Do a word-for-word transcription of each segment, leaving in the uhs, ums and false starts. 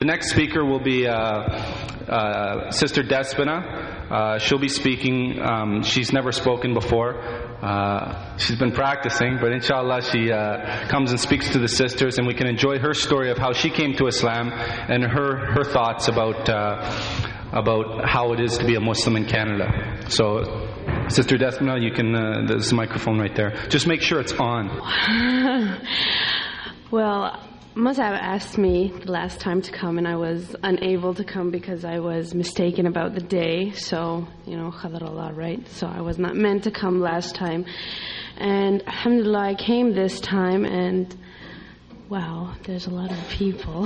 next speaker will be uh, uh, Sister Despina. Uh, she'll be speaking. Um, she's never spoken before. Uh, she's been practicing, but inshallah she uh, comes and speaks to the sisters, and we can enjoy her story of how she came to Islam and her her thoughts about uh, about how it is to be a Muslim in Canada. So, Sister Despina, you can. Uh, there's a microphone right there. Just make sure it's on. Well, Musab asked me the last time to come, and I was unable to come because I was mistaken about the day. So, you know, Khadar Allah, right? So I was not meant to come last time. And alhamdulillah, I came this time, and wow, there's a lot of people.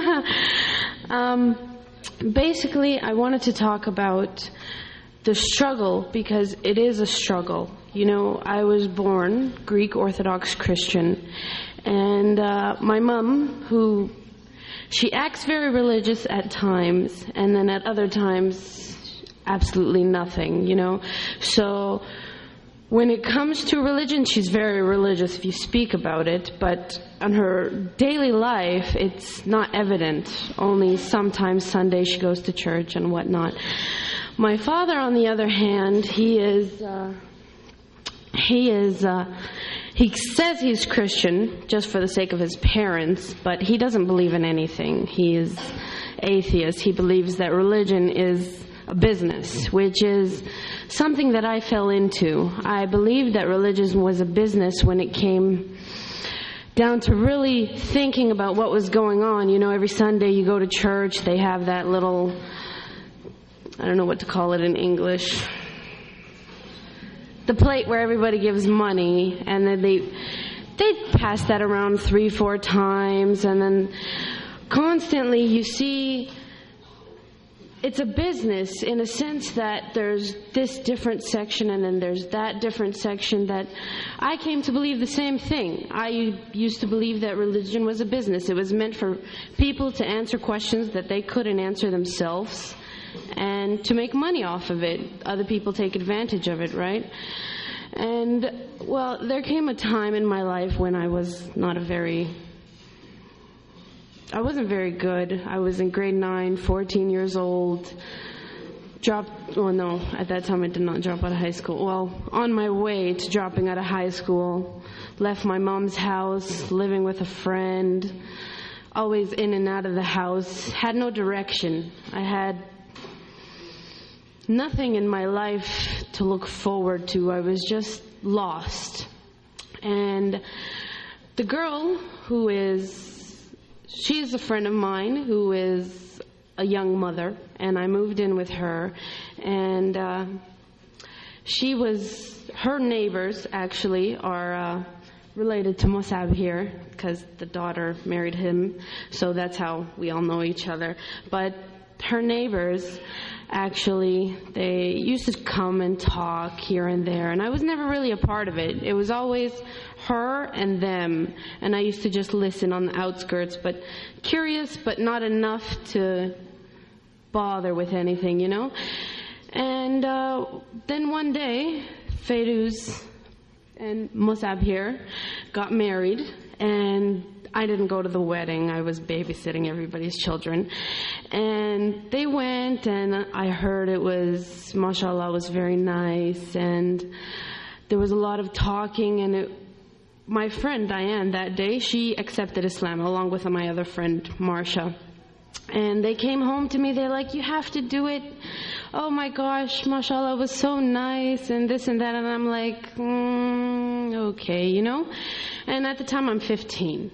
um, basically, I wanted to talk about the struggle, because it is a struggle. You know, I was born Greek Orthodox Christian. And uh, my mom, who, she acts very religious at times, and then at other times, absolutely nothing, you know. So when it comes to religion, she's very religious if you speak about it, but on her daily life, it's not evident. Only sometimes Sunday she goes to church and whatnot. My father, on the other hand, he is, uh, he is, uh, He says he's Christian just for the sake of his parents, but he doesn't believe in anything. He is atheist. He believes that religion is a business, which is something that I fell into. I believed that religion was a business when it came down to really thinking about what was going on. You know, every Sunday you go to church, they have that little, I don't know what to call it in English, the plate where everybody gives money, and then they they pass that around three, four times, and then constantly you see it's a business in a sense that there's this different section and then there's that different section. That I came to believe the same thing. I used to believe that religion was a business. It was meant for people to answer questions that they couldn't answer themselves, and to make money off of it. Other people take advantage of it, right? And, well, there came a time in my life when I was not a very, I wasn't very good. I was in grade nine, fourteen years old, dropped, well, no, at that time I did not drop out of high school. Well, on my way to dropping out of high school, left my mom's house, living with a friend, always in and out of the house, had no direction. I had nothing in my life to look forward to. I was just lost. And the girl who is, she's a friend of mine who is a young mother, and I moved in with her, and uh, she was, her neighbors actually are uh, related to Musab here, because the daughter married him, so that's how we all know each other. But her neighbors, actually, they used to come and talk here and there, and I was never really a part of it. It was always her and them, and I used to just listen on the outskirts, but curious, but not enough to bother with anything, you know. And uh, then one day, Feiruz and Musab here got married, and I didn't go to the wedding. I was babysitting everybody's children. And they went, and I heard it was, mashallah, was very nice, and there was a lot of talking, and it, my friend Diane that day, she accepted Islam along with my other friend Marsha. And they came home to me, they're like, you have to do it. Oh my gosh, mashallah, it was so nice, and this and that. And I'm like, mm, okay, you know. And at the time I'm fifteen.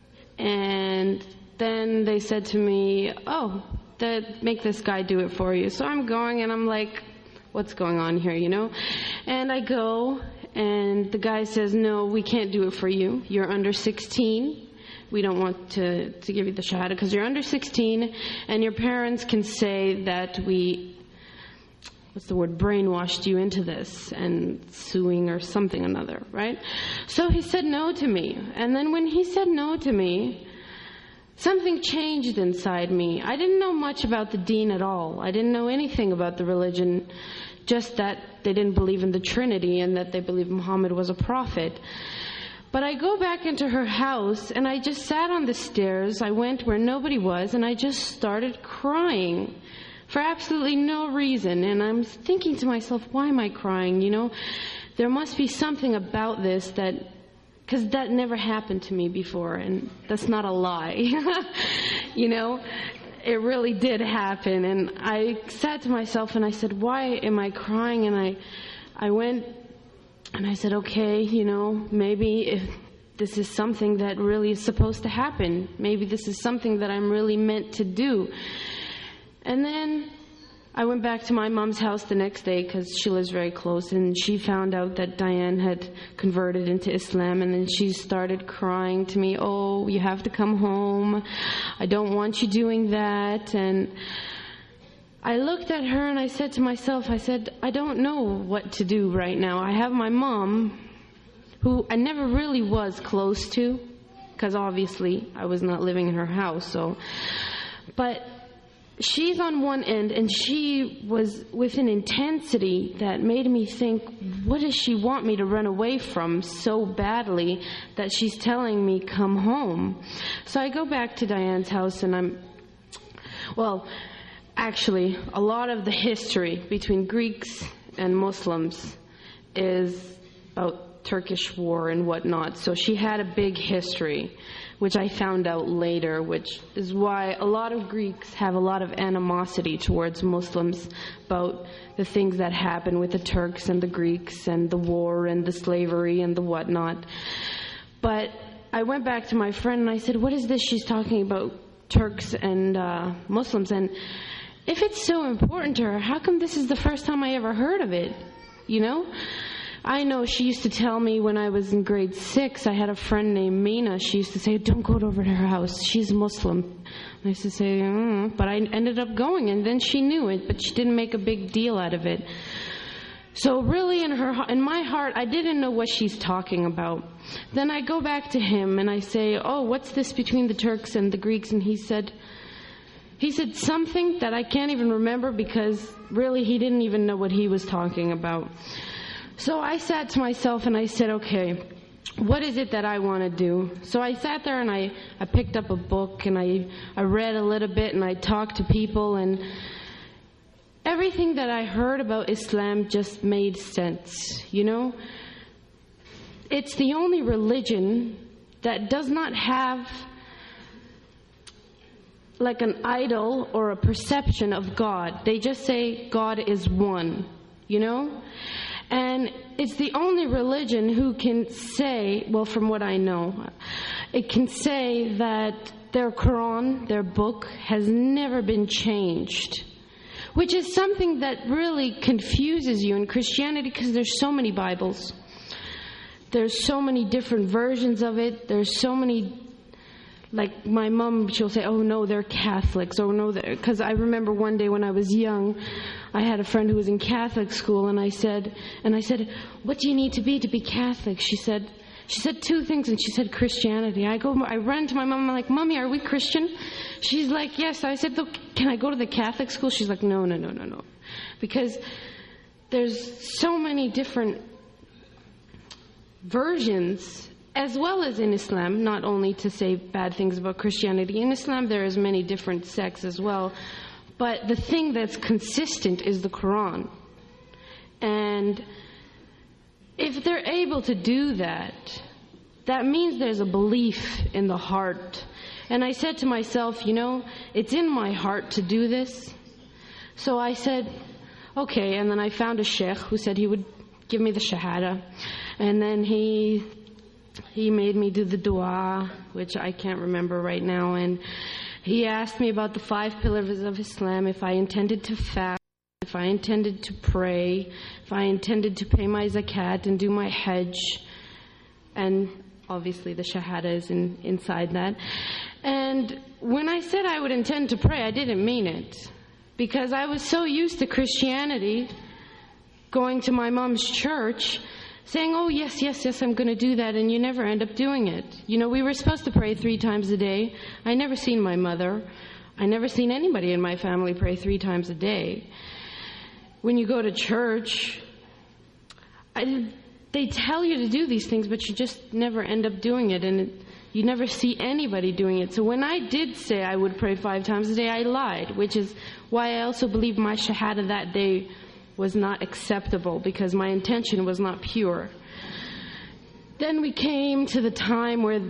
And then they said to me, oh, that, make this guy do it for you. So I'm going, and I'm like, what's going on here, you know? And I go, and the guy says, no, we can't do it for you. You're under sixteen. We don't want to, to give you the shahada because you're under sixteen, and your parents can say that we, what's the word, brainwashed you into this and suing or something another, right? So he said no to me. And then when he said no to me, something changed inside me. I didn't know much about the deen at all. I didn't know anything about the religion, just that they didn't believe in the Trinity and that they believed Muhammad was a prophet. But I go back into her house, and I just sat on the stairs. I went where nobody was, and I just started crying for absolutely no reason. And I'm thinking to myself, why am I crying? You know, there must be something about this that, because that never happened to me before, and that's not a lie. You know, it really did happen. And I sat to myself and I said, why am I crying? And I, I went and I said, okay, you know, maybe if this is something that really is supposed to happen. Maybe this is something that I'm really meant to do. And then I went back to my mom's house the next day because she lives very close, and she found out that Diane had converted into Islam, and then she started crying to me, oh, you have to come home. I don't want you doing that. And I looked at her and I said to myself, I said, I don't know what to do right now. I have my mom, who I never really was close to, because obviously I was not living in her house. So, but she's on one end, and she was with an intensity that made me think, what does she want me to run away from so badly that she's telling me come home? So I go back to Diane's house, and I'm, well, actually, a lot of the history between Greeks and Muslims is about Turkish war and whatnot. So she had a big history, which I found out later, which is why a lot of Greeks have a lot of animosity towards Muslims about the things that happen with the Turks and the Greeks and the war and the slavery and the whatnot. But I went back to my friend and I said, what is this she's talking about, Turks and uh, Muslims? And if it's so important to her, how come this is the first time I ever heard of it? You know? I know she used to tell me when I was in grade six, I had a friend named Mina. She used to say, don't go over to her house. She's Muslim. And I used to say, mm. But I ended up going, and then she knew it, but she didn't make a big deal out of it. So really in her, in my heart, I didn't know what she's talking about. Then I go back to him and I say, oh, what's this between the Turks and the Greeks? And he said, he said something that I can't even remember, because really he didn't even know what he was talking about. So I sat to myself and I said, okay, what is it that I want to do? So I sat there and I, I picked up a book and I, I read a little bit and I talked to people, and everything that I heard about Islam just made sense, you know? It's the only religion that does not have like an idol or a perception of God. They just say God is one, you know? And it's the only religion who can say, well, from what I know, it can say that their Quran, their book, has never been changed. Which is something that really confuses you in Christianity, because there's so many Bibles. There's so many different versions of it. There's so many, like my mom, she'll say, oh no, they're Catholics. Or no, because I remember one day when I was young, I had a friend who was in Catholic school, and I said, and I said, what do you need to be to be Catholic? She said, she said two things, and she said Christianity. I go, I ran to my mom, I'm like, Mommy, are we Christian? She's like, yes. I said, look, can I go to the Catholic school? She's like, no, no, no, no, no. Because there's so many different versions, as well as in Islam, not only to say bad things about Christianity. In Islam, there is many different sects as well. But the thing that's consistent is the Quran. And if they're able to do that, that means there's a belief in the heart. And I said to myself, you know, it's in my heart to do this. So I said, okay. And then I found a sheikh who said he would give me the shahada. And then he he made me do the dua, which I can't remember right now. And he asked me about the five pillars of Islam, if I intended to fast, if I intended to pray, if I intended to pay my zakat and do my hajj. And obviously the shahada is in, inside that. And when I said I would intend to pray, I didn't mean it. Because I was so used to Christianity, going to my mom's church, saying, oh, yes, yes, yes, I'm going to do that, and you never end up doing it. You know, we were supposed to pray three times a day. I never seen my mother. I never seen anybody in my family pray three times a day. When you go to church, I, they tell you to do these things, but you just never end up doing it, and it, you never see anybody doing it. So when I did say I would pray five times a day, I lied, which is why I also believe my shahada that day was not acceptable, because my intention was not pure. Then we came to the time where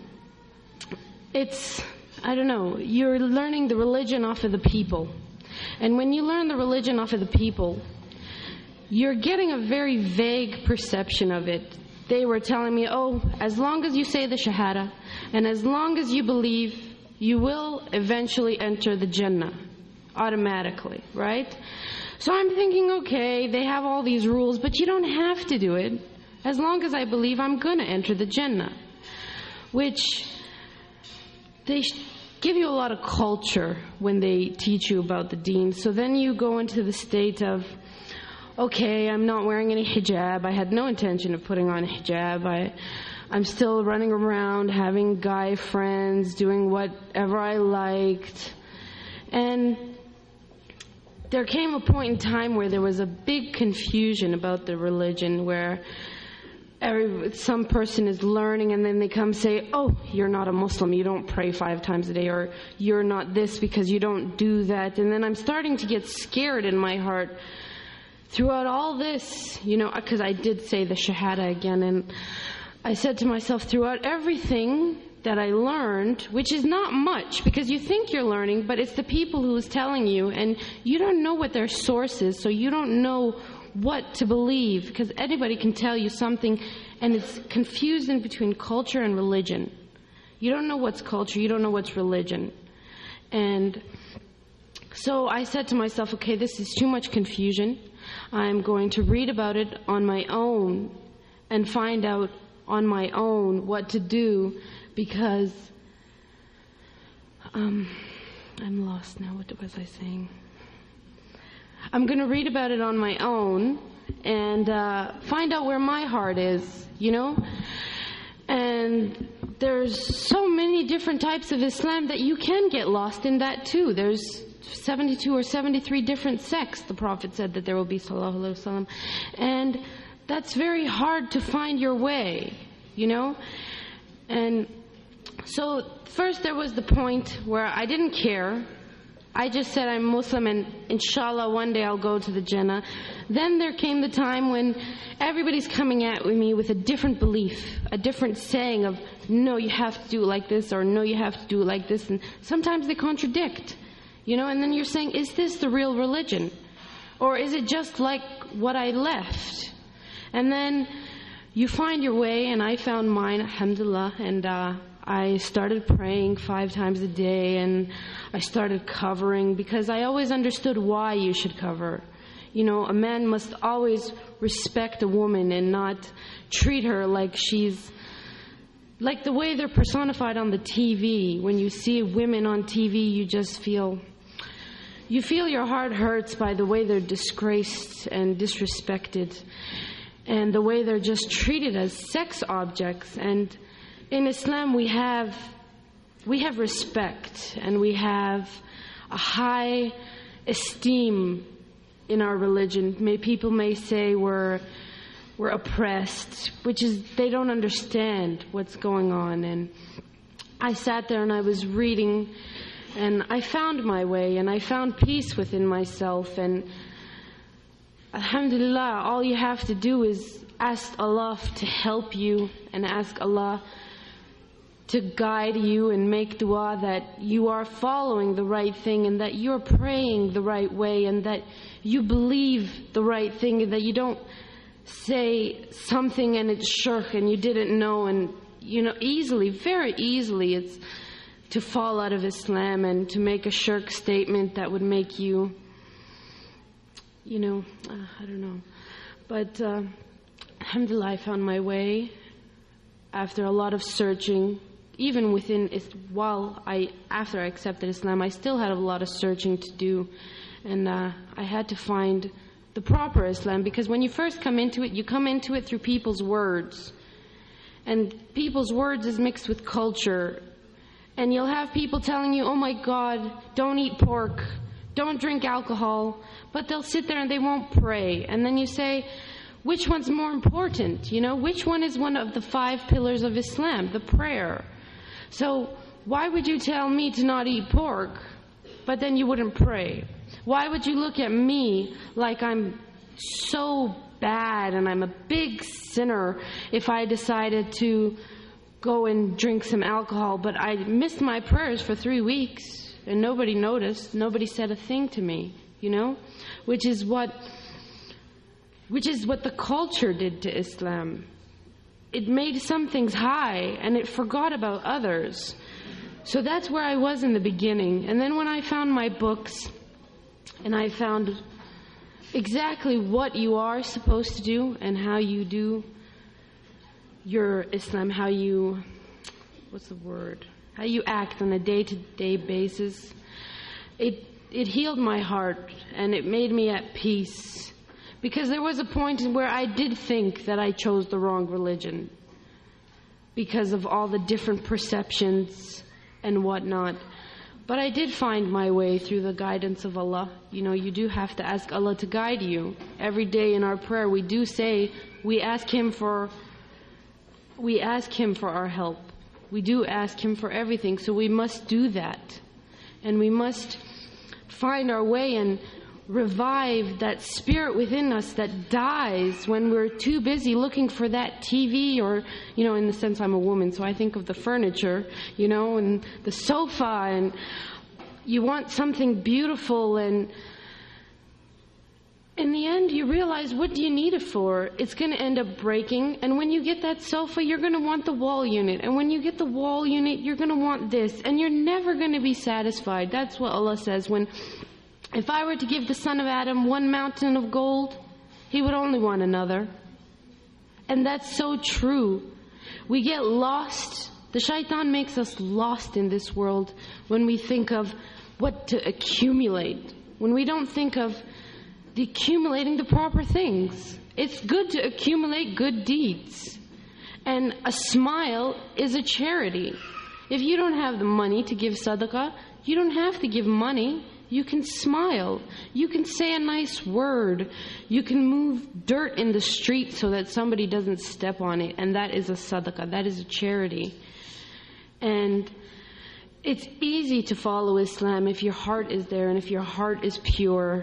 it's, I don't know, you're learning the religion off of the people. And when you learn the religion off of the people, you're getting a very vague perception of it. They were telling me, oh, as long as you say the Shahada, and as long as you believe, you will eventually enter the Jannah, automatically, right? So I'm thinking, okay, they have all these rules, but you don't have to do it. As long as I believe, I'm going to enter the Jannah. Which, they give you a lot of culture when they teach you about the deen. So then you go into the state of, okay, I'm not wearing any hijab. I had no intention of putting on a hijab. I, I'm still running around, having guy friends, doing whatever I liked. And there came a point in time where there was a big confusion about the religion, where every, some person is learning and then they come say, oh, you're not a Muslim, you don't pray five times a day, or you're not this because you don't do that. And then I'm starting to get scared in my heart throughout all this, you know, because I did say the Shahada again, and I said to myself, throughout everything that I learned, which is not much, because you think you're learning, but it's the people who is telling you, and you don't know what their source is, so you don't know what to believe, because anybody can tell you something, and it's confused in between culture and religion. You don't know what's culture, you don't know what's religion. And so I said to myself, okay, this is too much confusion. I'm going to read about it on my own and find out on my own what to do, because um, I'm lost now. What was I saying? I'm going to read about it on my own and uh, find out where my heart is, you know? And there's so many different types of Islam that you can get lost in that too. There's seventy-two or seventy-three different sects, the Prophet said that there will be, sallallahu alaihi wasallam. And that's very hard to find your way, you know? And so first there was the point where I didn't care. I just said I'm Muslim and inshallah one day I'll go to the Jannah. Then there came the time when everybody's coming at me with a different belief, a different saying of, no, you have to do it like this, or no, you have to do it like this. And sometimes they contradict, you know, and then you're saying, is this the real religion? Or is it just like what I left? And then you find your way, and I found mine, alhamdulillah, and uh, I started praying five times a day, and I started covering, because I always understood why you should cover. You know, a man must always respect a woman and not treat her like she's, like the way they're personified on the T V. When you see women on T V, you just feel, you feel your heart hurts by the way they're disgraced and disrespected, and the way they're just treated as sex objects. And in Islam we have we have respect, and we have a high esteem in our religion. May people may say we're we're oppressed, which is they don't understand what's going on. And I sat there and I was reading, and I found my way, and I found peace within myself. And alhamdulillah, all you have to do is ask Allah to help you, and ask Allah to guide you, and make dua that you are following the right thing, and that you're praying the right way, and that you believe the right thing, and that you don't say something and it's shirk and you didn't know. And you know, easily, very easily, it's to fall out of Islam and to make a shirk statement that would make you, you know, uh, I don't know. But uh, alhamdulillah, I found my way after a lot of searching. Even within, while I, after I accepted Islam, I still had a lot of searching to do. And uh, I had to find the proper Islam, because when you first come into it, you come into it through people's words. And people's words is mixed with culture. And you'll have people telling you, oh my God, don't eat pork, don't drink alcohol. But they'll sit there and they won't pray. And then you say, which one's more important? You know, which one is one of the five pillars of Islam? The prayer. So why would you tell me to not eat pork, but then you wouldn't pray? Why would you look at me like I'm so bad and I'm a big sinner if I decided to go and drink some alcohol, but I missed my prayers for three weeks and nobody noticed, nobody said a thing to me, you know? Which is what which is what the culture did to Islam. It made some things high and it forgot about others. So that's where I was in the beginning. And then when I found my books and I found exactly what you are supposed to do and how you do your Islam, how you, what's the word? How you act on a day-to-day basis, it it healed my heart and it made me at peace. Because there was a point where I did think that I chose the wrong religion because of all the different perceptions and whatnot. But I did find my way through the guidance of Allah. You know, you do have to ask Allah to guide you. Every day in our prayer we do say, we ask Him for, we ask Him for our help. We do ask Him for everything, so we must do that. And we must find our way and revive that spirit within us that dies when we're too busy looking for that T V, or, you know, in the sense I'm a woman, so I think of the furniture, you know, and the sofa, and you want something beautiful, and in the end you realize, what do you need it for? It's going to end up breaking, and when you get that sofa you're going to want the wall unit, and when you get the wall unit you're going to want this, and you're never going to be satisfied. That's what Allah says. When If I were to give the son of Adam one mountain of gold, he would only want another. And that's so true. We get lost. The shaitan makes us lost in this world when we think of what to accumulate. When we don't think of the accumulating the proper things. It's good to accumulate good deeds. And a smile is a charity. If you don't have the money to give sadaqah, you don't have to give money. You can smile. You can say a nice word. You can move dirt in the street so that somebody doesn't step on it. And that is a sadaqah. That is a charity. And it's easy to follow Islam if your heart is there and if your heart is pure.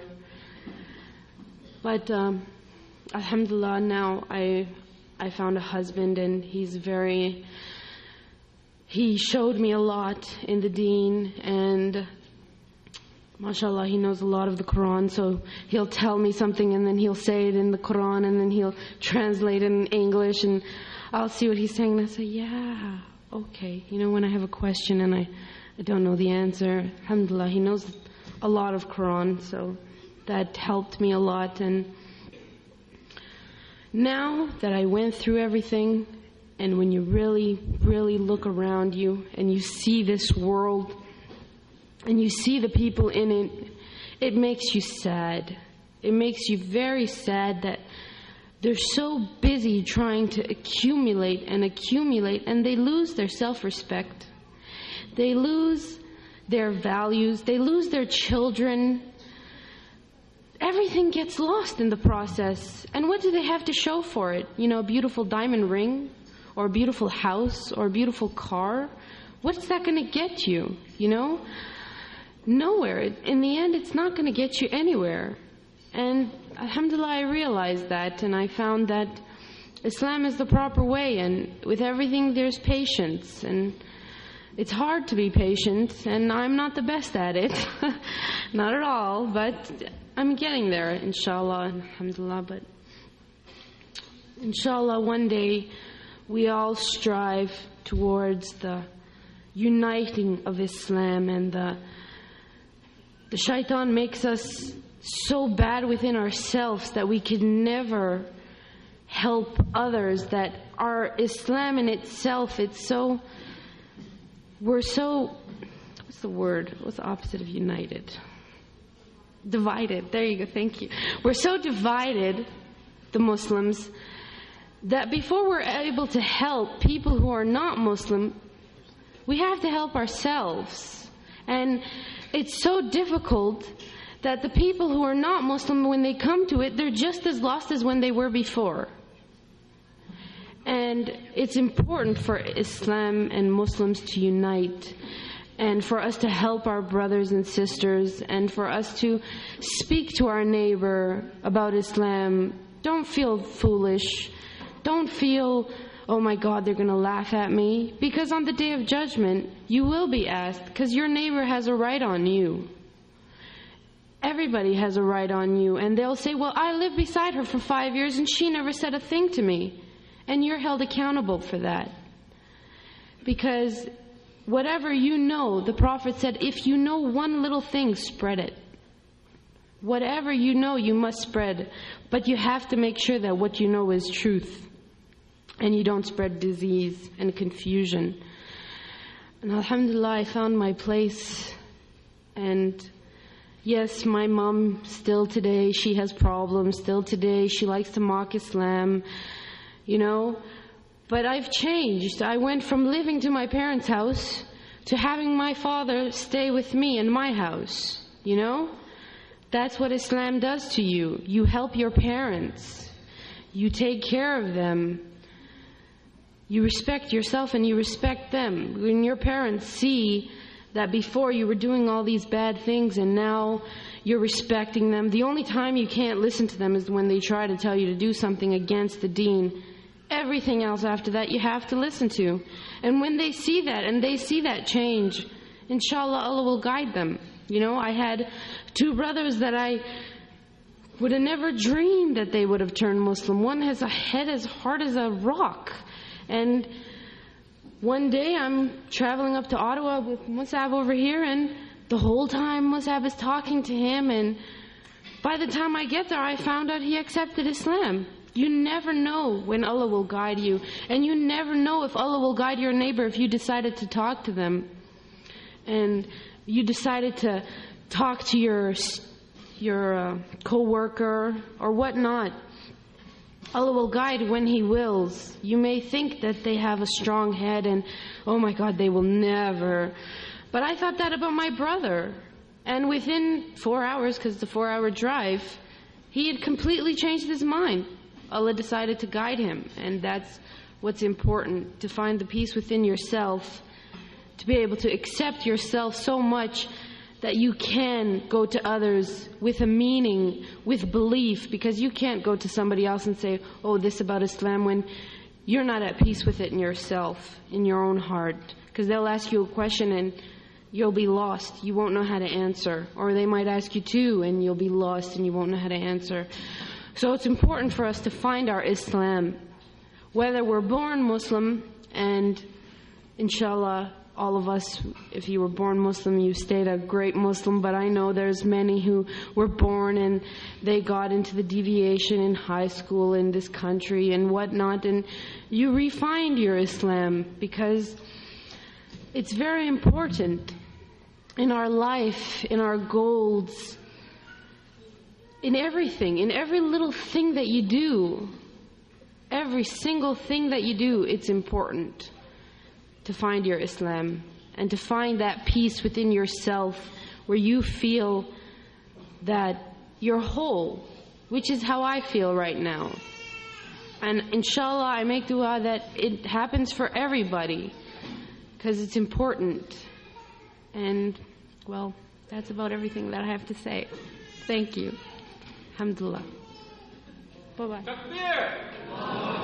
But um, alhamdulillah, now I I found a husband, and he's very, he showed me a lot in the deen, and mashallah, he knows a lot of the Quran, so he'll tell me something and then he'll say it in the Quran and then he'll translate it in English, and I'll see what he's saying and I say, yeah, okay. You know, when I have a question and I, I don't know the answer, alhamdulillah, he knows a lot of Quran, so that helped me a lot. And now that I went through everything, and when you really, really look around you and you see this world and you see the people in it, it makes you sad. It makes you very sad that they're so busy trying to accumulate and accumulate, and they lose their self-respect. They lose their values. They lose their children. Everything gets lost in the process. And what do they have to show for it? You know, a beautiful diamond ring, or a beautiful house, or a beautiful car? What's that going to get you, you know? Nowhere. In the end, it's not going to get you anywhere. And alhamdulillah, I realized that, and I found that Islam is the proper way, and with everything there's patience, and it's hard to be patient, and I'm not the best at it. Not at all, but I'm getting there, inshallah, alhamdulillah. But inshallah, one day we all strive towards the uniting of Islam, and the the shaitan makes us so bad within ourselves that we can never help others, that our Islam in itself, it's so, we're so, what's the word? What's the opposite of united? Divided. There you go. Thank you. We're so divided, the Muslims, that before we're able to help people who are not Muslim, we have to help ourselves. And it's so difficult that the people who are not Muslim, when they come to it, they're just as lost as when they were before. And it's important for Islam and Muslims to unite, and for us to help our brothers and sisters, and for us to speak to our neighbor about Islam. Don't feel foolish. Don't feel, oh my God, they're going to laugh at me. Because on the Day of Judgment, you will be asked, because your neighbor has a right on you. Everybody has a right on you. And they'll say, well, I lived beside her for five years and she never said a thing to me. And you're held accountable for that. Because whatever you know, the Prophet said, if you know one little thing, spread it. Whatever you know, you must spread. But you have to make sure that what you know is truth. And you don't spread disease and confusion. And alhamdulillah, I found my place. And yes, my mom still today, she has problems. Still today, she likes to mock Islam. You know, but I've changed. I went from living to my parents' house to having my father stay with me in my house. You know, that's what Islam does to you. You help your parents. You take care of them. You respect yourself and you respect them. When your parents see that before you were doing all these bad things and now you're respecting them, the only time you can't listen to them is when they try to tell you to do something against the deen. Everything else after that you have to listen to. And when they see that and they see that change, inshallah, Allah will guide them. You know, I had two brothers that I would have never dreamed that they would have turned Muslim. One has a head as hard as a rock. And one day I'm traveling up to Ottawa with Musab over here, and the whole time Musab is talking to him, and by the time I get there I found out he accepted Islam. You never know when Allah will guide you. And you never know if Allah will guide your neighbor if you decided to talk to them. And you decided to talk to your your uh, co-worker or whatnot. Allah will guide when He wills. You may think that they have a strong head and, oh my God, they will never. But I thought that about my brother. And within four hours, because it's a four-hour drive, he had completely changed his mind. Allah decided to guide him, and that's what's important, to find the peace within yourself, to be able to accept yourself so much that you can go to others with a meaning, with belief, because you can't go to somebody else and say, oh, this about Islam, when you're not at peace with it in yourself, in your own heart. Because they'll ask you a question and you'll be lost. You won't know how to answer. Or they might ask you too and you'll be lost and you won't know how to answer. So it's important for us to find our Islam, whether we're born Muslim, and inshallah, all of us, if you were born Muslim, you stayed a great Muslim, but I know there's many who were born and they got into the deviation in high school in this country and whatnot, and you refined your Islam, because it's very important in our life, in our goals, in everything, in every little thing that you do, every single thing that you do, it's important to find your Islam and to find that peace within yourself where you feel that you're whole, which is how I feel right now. And inshallah, I make dua that it happens for everybody, because it's important. And, well, that's about everything that I have to say. Thank you. Alhamdulillah. Bye-bye.